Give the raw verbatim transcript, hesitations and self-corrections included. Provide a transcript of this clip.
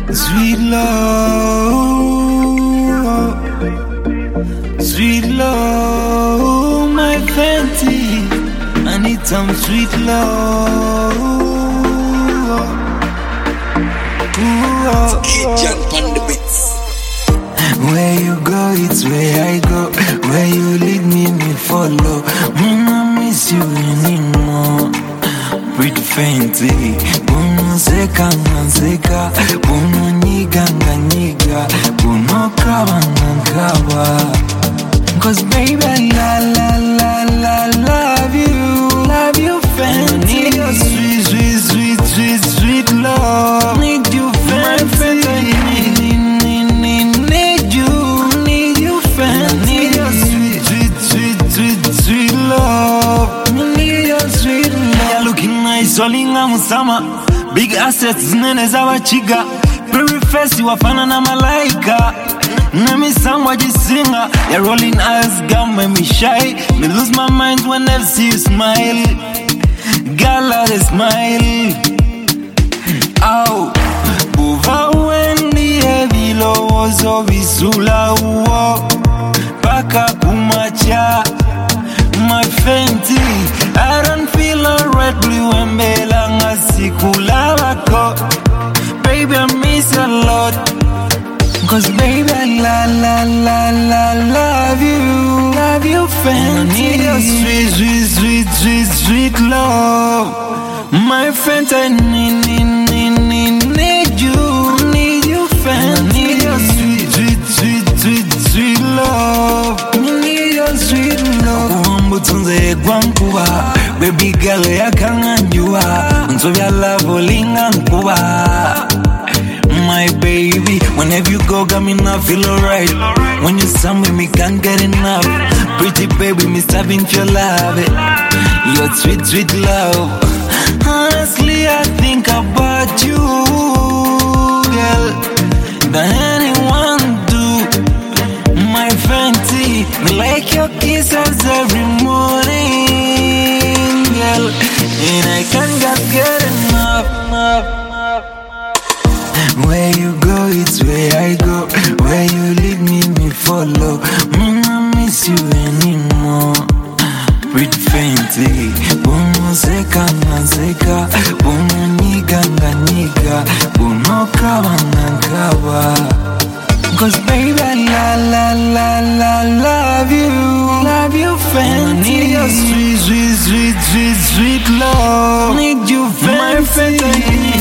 Sweet love, sweet love, my Fenty. I need some sweet love. Kitchen on the beats. Where you go, it's where I go. Where you lead me, me follow. Me no miss you anymore. Pretty Fenty. Bono seka seka, bono niga niga, bono kaba kaba. Cause baby, I la la la la love you, love you Fenty. I need your sweet, sweet, sweet, sweet, sweet love. Need you Fenty. I need, need, need, need you, need you Fenty. I need your sweet, sweet, sweet, sweet, sweet love. I need your sweet love. You're looking nice, all in summer. Big assets, nene za wachiga. Pretty face, you wafana na malaika. Nami somebody singer. You're rolling eyes, got me shy. Me lose my mind when I see you smile. Girl, I smile. Ow, buva wendi ebilo ozo visula uo. Paka kumacha, my Fenty. I don't feel alright, blue and belanga sikula wako. Baby, I miss you a lot. Cause baby, I la la la la love you, love you Fenty. I need your sweet, sweet, sweet, sweet, sweet love. My Fenty, I need, need, need, need, need you, need you Fenty. I need your sweet, sweet, sweet, sweet, sweet love. I need your sweet love. Uambutunze kwankuba, baby girl yakanganjua. Unsovya love olinga nkuba. My baby, whenever you go, got me now feel alright. When you stand with me, can't get enough. Pretty baby, me starving for love. Your sweet, sweet love. Honestly, I think about you, girl, than anyone do. My Fenty, me like your kisses every morning, girl, and I can't get enough, enough. Where you go, it's where I go. Where you lead me, me follow. Me no miss you anymore. Pretty Fenty. Bono seka seka, bono niga niga, bono kaba kaba. Cause baby, I la la la la love you, love you Fenty. I need your sweet, sweet, sweet, sweet, sweet love. Need you Fenty.